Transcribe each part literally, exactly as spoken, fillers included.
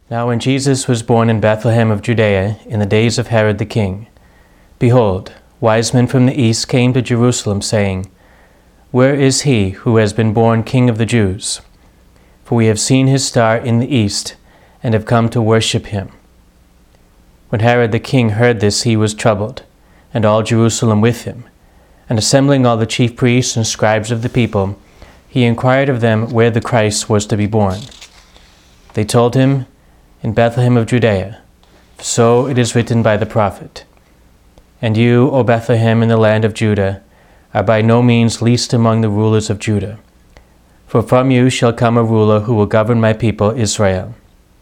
Now when Jesus was born in Bethlehem of Judea, in the days of Herod the king, behold, wise men from the east came to Jerusalem, saying, Where is he who has been born King of the Jews? For we have seen his star in the east, and have come to worship him. When Herod the king heard this, he was troubled, and all Jerusalem with him. And assembling all the chief priests and scribes of the people, he inquired of them where the Christ was to be born. They told him, In Bethlehem of Judea, for so it is written by the prophet, And you, O Bethlehem, in the land of Judah, are by no means least among the rulers of Judah. For from you shall come a ruler who will govern my people Israel.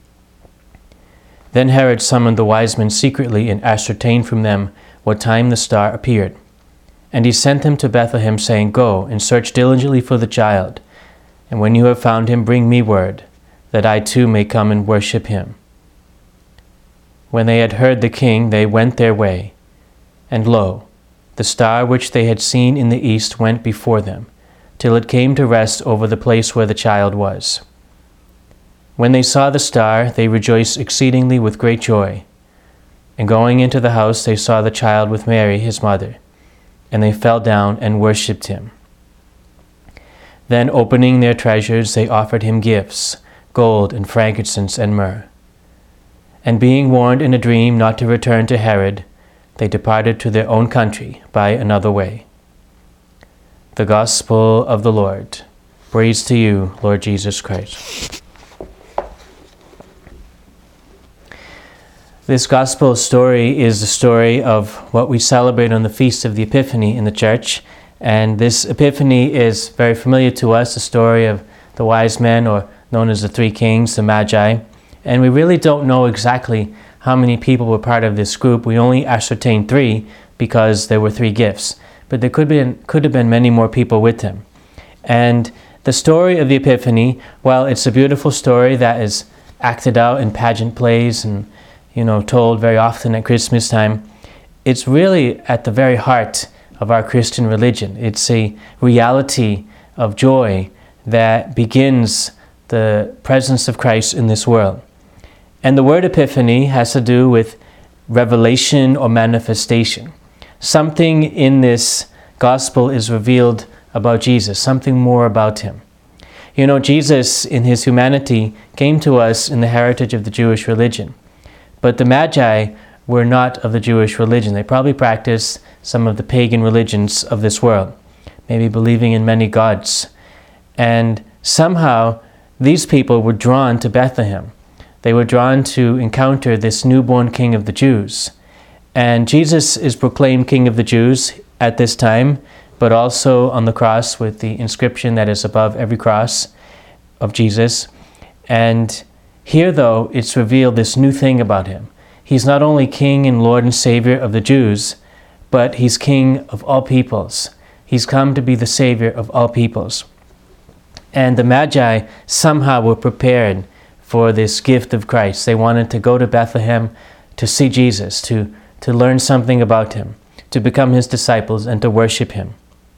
Then Herod summoned the wise men secretly and ascertained from them what time the star appeared. And he sent them to Bethlehem, saying, Go and search diligently for the child, and when you have found him, bring me word, that I too may come and worship him. When they had heard the king, they went their way. And lo, the star which they had seen in the east went before them, till it came to rest over the place where the child was. When they saw the star, they rejoiced exceedingly with great joy. And going into the house, they saw the child with Mary, his mother, and they fell down and worshipped him. Then, opening their treasures, they offered him gifts, gold and frankincense and myrrh. And being warned in a dream not to return to Herod, they departed to their own country by another way. The Gospel of the Lord. Praise to you, Lord Jesus Christ. This Gospel story is the story of what we celebrate on the Feast of the Epiphany in the Church. And this Epiphany is very familiar to us, the story of the wise men, or known as the three kings, the Magi. And we really don't know exactly how many people were part of this group. We only ascertained three because there were three gifts. But there could, be, could have been many more people with them. And the story of the Epiphany, while it's a beautiful story that is acted out in pageant plays and, you know, told very often at Christmas time, it's really at the very heart of our Christian religion. It's a reality of joy that begins the presence of Christ in this world. And the word epiphany has to do with revelation or manifestation. Something in this gospel is revealed about Jesus, something more about him. You know, Jesus in his humanity came to us in the heritage of the Jewish religion. But the Magi were not of the Jewish religion. They probably practiced some of the pagan religions of this world, maybe believing in many gods. And somehow these people were drawn to Bethlehem. They were drawn to encounter this newborn King of the Jews. And Jesus is proclaimed King of the Jews at this time, but also on the cross with the inscription that is above every cross of Jesus. And here, though, it's revealed this new thing about him. He's not only King and Lord and Savior of the Jews, but he's King of all peoples. He's come to be the Savior of all peoples. And the Magi somehow were prepared for this gift of Christ. They wanted to go to Bethlehem to see Jesus, to, to learn something about him, to become his disciples and to worship him.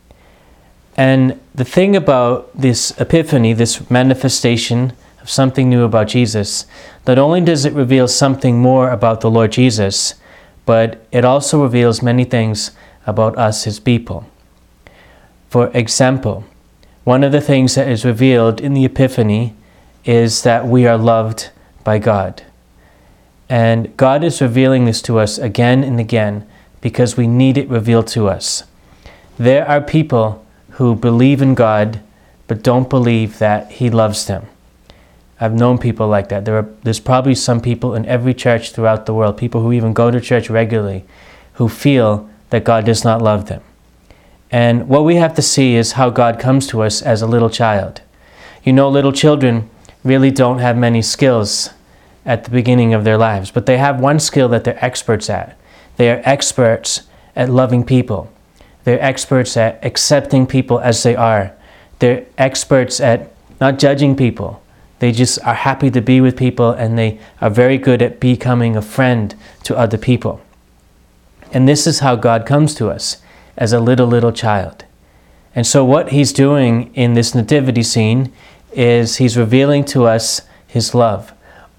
And the thing about this epiphany, this manifestation of something new about Jesus, not only does it reveal something more about the Lord Jesus, but it also reveals many things about us, his people. For example, one of the things that is revealed in the Epiphany is that we are loved by God. And God is revealing this to us again and again because we need it revealed to us. There are people who believe in God but don't believe that he loves them. I've known people like that. There are, there's probably some people in every church throughout the world, people who even go to church regularly, who feel that God does not love them. And what we have to see is how God comes to us as a little child. You know, little children really don't have many skills at the beginning of their lives, but they have one skill that they're experts at. They are experts at loving people. They're experts at accepting people as they are. They're experts at not judging people. They just are happy to be with people, and they are very good at becoming a friend to other people. And this is how God comes to us, as a little, little child. And so what he's doing in this nativity scene is he's revealing to us his love.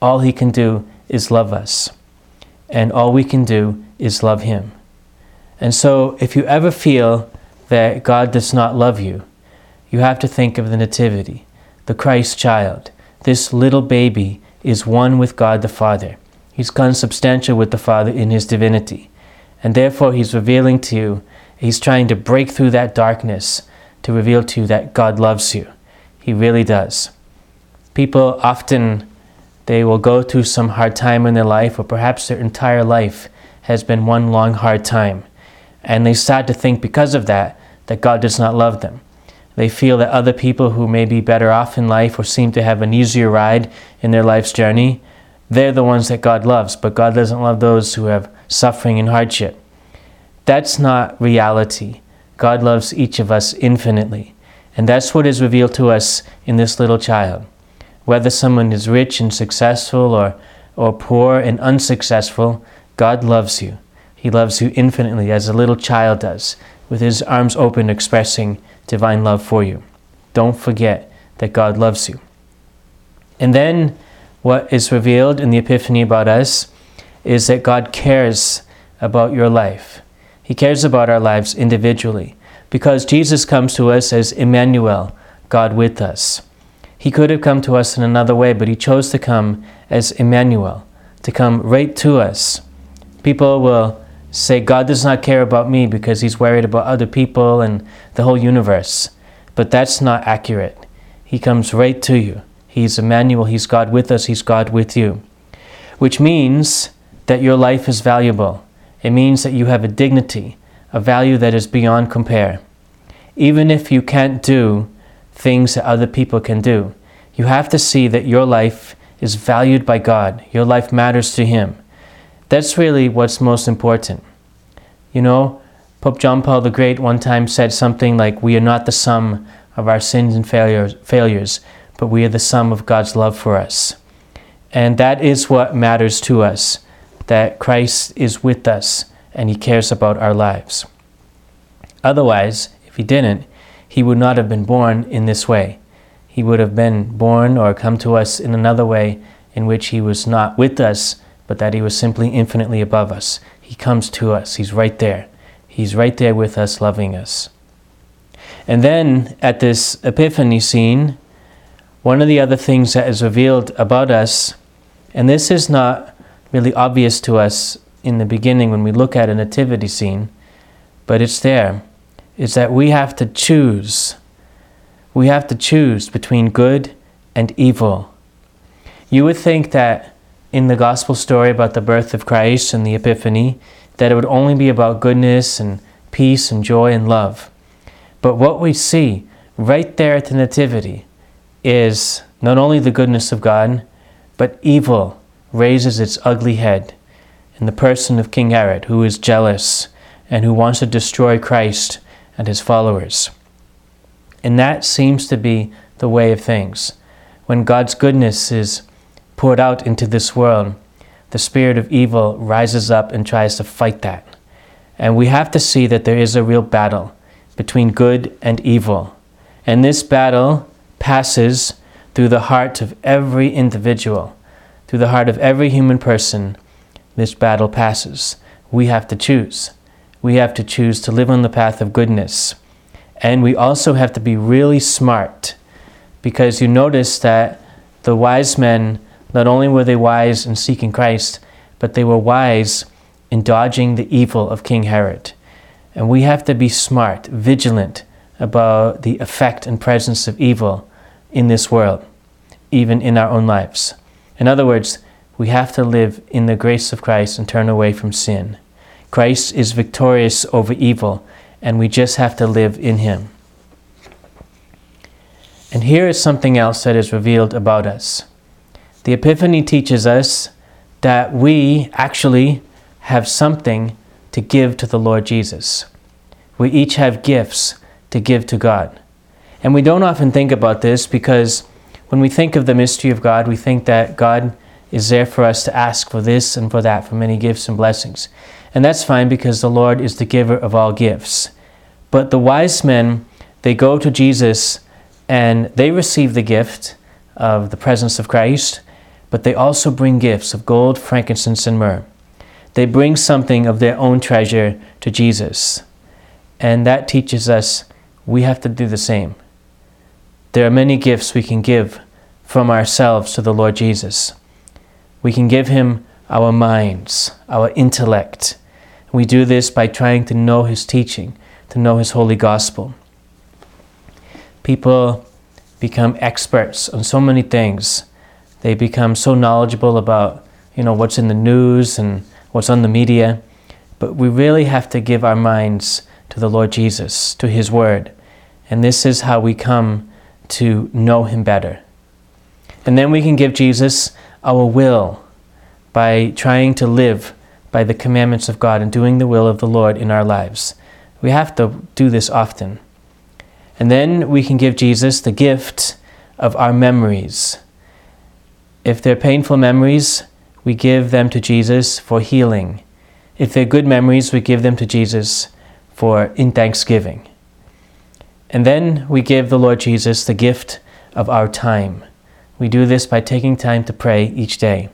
all he can do is love us. And all we can do is love him. And so if you ever feel that God does not love you, you have to think of the Nativity, the Christ child. This little baby is one with God the Father. He's consubstantial with the Father in his divinity. And therefore he's revealing to you, he's trying to break through that darkness to reveal to you that God loves you. He really does. People often, they will go through some hard time in their life, or perhaps their entire life has been one long hard time. And they start to think because of that, that God does not love them. They feel that other people who may be better off in life or seem to have an easier ride in their life's journey, they're the ones that God loves, but God doesn't love those who have suffering and hardship. That's not reality. God loves each of us infinitely. And that's what is revealed to us in this little child. Whether someone is rich and successful or, or poor and unsuccessful, God loves you. He loves you infinitely as a little child does, with his arms open expressing divine love for you. Don't forget that God loves you. And then what is revealed in the Epiphany about us is that God cares about your life. He cares about our lives individually, because Jesus comes to us as Emmanuel, God with us. He could have come to us in another way, but he chose to come as Emmanuel, to come right to us. People will say, God does not care about me because he's worried about other people and the whole universe. But that's not accurate. He comes right to you. He's Emmanuel, he's God with us, he's God with you. Which means that your life is valuable. It means that you have a dignity, a value that is beyond compare. Even if you can't do things that other people can do, you have to see that your life is valued by God. Your life matters to him. That's really what's most important. You know, Pope John Paul the Great one time said something like, we are not the sum of our sins and failures, failures, but we are the sum of God's love for us. And that is what matters to us, that Christ is with us and he cares about our lives. Otherwise, if he didn't, he would not have been born in this way. He would have been born or come to us in another way in which he was not with us, but that he was simply infinitely above us. He comes to us. He's right there. He's right there with us, loving us. And then at this Epiphany scene, one of the other things that is revealed about us, and this is not really obvious to us in the beginning when we look at a nativity scene, but it's there, is that we have to choose. We have to choose between good and evil. You would think that in the gospel story about the birth of Christ and the Epiphany, that it would only be about goodness and peace and joy and love. But what we see right there at the Nativity is not only the goodness of God, but evil raises its ugly head in the person of King Herod, who is jealous and who wants to destroy Christ and his followers. And that seems to be the way of things. When God's goodness is poured out into this world, the spirit of evil rises up and tries to fight that. And we have to see that there is a real battle between good and evil. And this battle passes through the heart of every individual, through the heart of every human person. This battle passes. We have to choose. We have to choose to live on the path of goodness. And we also have to be really smart, because you notice that the wise men, not only were they wise in seeking Christ, but they were wise in dodging the evil of King Herod. And we have to be smart, vigilant about the effect and presence of evil in this world, even in our own lives. In other words, we have to live in the grace of Christ and turn away from sin. Christ is victorious over evil, and we just have to live in him. And here is something else that is revealed about us. The Epiphany teaches us that we actually have something to give to the Lord Jesus. We each have gifts to give to God. And we don't often think about this, because when we think of the mystery of God, we think that God is there for us to ask for this and for that, for many gifts and blessings. And that's fine, because the Lord is the giver of all gifts. But the wise men, they go to Jesus and they receive the gift of the presence of Christ, but they also bring gifts of gold, frankincense, and myrrh. They bring something of their own treasure to Jesus. And that teaches us we have to do the same. There are many gifts we can give from ourselves to the Lord Jesus. We can give him our minds, our intellect. We do this by trying to know his teaching, to know his holy gospel. People become experts on so many things. They become so knowledgeable about, you know, what's in the news and what's on the media. But we really have to give our minds to the Lord Jesus, to his word. And this is how we come to know him better. And then we can give Jesus our will by trying to live by the commandments of God and doing the will of the Lord in our lives. We have to do this often. And then we can give Jesus the gift of our memories. If they're painful memories, we give them to Jesus for healing. If they're good memories, we give them to Jesus for in thanksgiving. And then we give the Lord Jesus the gift of our time. We do this by taking time to pray each day.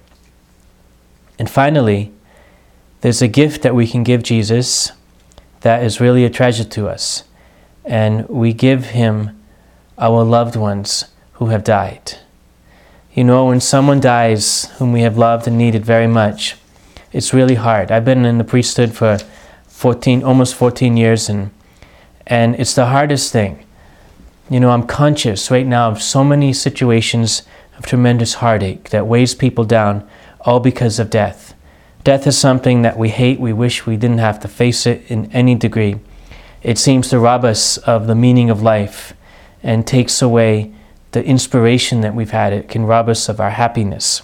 And finally, there's a gift that we can give Jesus that is really a treasure to us. And we give him our loved ones who have died. You know, when someone dies whom we have loved and needed very much, it's really hard. I've been in the priesthood for fourteen, almost fourteen years, and and it's the hardest thing. You know, I'm conscious right now of so many situations of tremendous heartache that weighs people down, all because of death. Death is something that we hate. We wish we didn't have to face it in any degree. It seems to rob us of the meaning of life and takes away the inspiration that we've had. It can rob us of our happiness.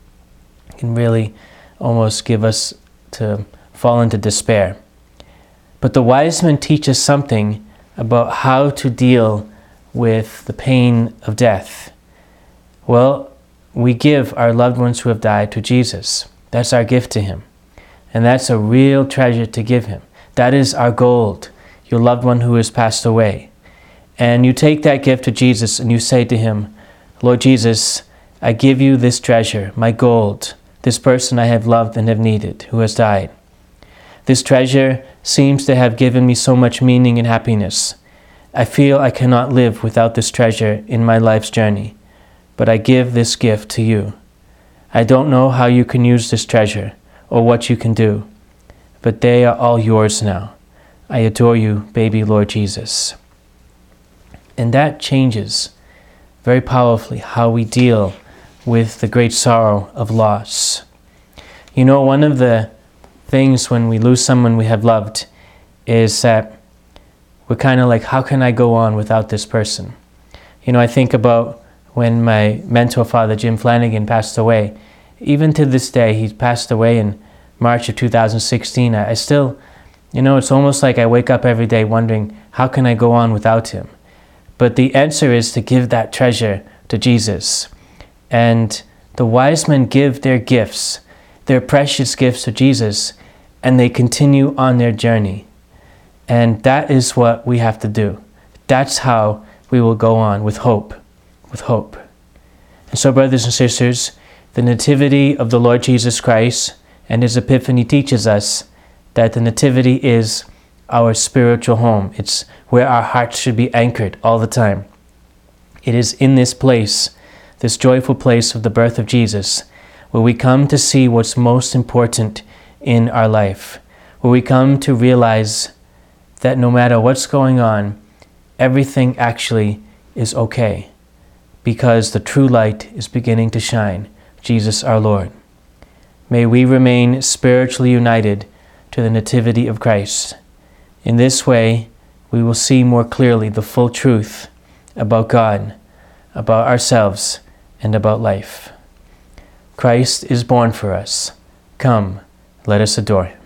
It can really almost give us to fall into despair. But the wise men teach us something about how to deal with the pain of death. Well, we give our loved ones who have died to Jesus. That's our gift to him. And that's a real treasure to give him. That is our gold, your loved one who has passed away. And you take that gift to Jesus and you say to him, Lord Jesus, I give you this treasure, my gold, this person I have loved and have needed, who has died. This treasure seems to have given me so much meaning and happiness. I feel I cannot live without this treasure in my life's journey, but I give this gift to you. I don't know how you can use this treasure or what you can do, but they are all yours now. I adore you, baby Lord Jesus. And that changes very powerfully how we deal with the great sorrow of loss. You know, one of the things when we lose someone we have loved is that we're kind of like, how can I go on without this person? You know, I think about when my mentor, Father Jim Flanagan, passed away. Even to this day, he passed away in March of two thousand sixteen. I still, you know, it's almost like I wake up every day wondering, how can I go on without him? But the answer is to give that treasure to Jesus. And the wise men give their gifts, their precious gifts to Jesus, and they continue on their journey. And that is what we have to do. That's how we will go on with hope, with hope. And so, brothers and sisters, the nativity of the Lord Jesus Christ and his epiphany teaches us that the nativity is our spiritual home. It's where our hearts should be anchored all the time. It is in this place, this joyful place of the birth of Jesus, where we come to see what's most important in our life, where we come to realize that no matter what's going on, everything actually is okay, because the true light is beginning to shine, Jesus our Lord. May we remain spiritually united to the nativity of Christ. In this way, we will see more clearly the full truth about God, about ourselves, and about life. Christ is born for us. Come, let us adore him.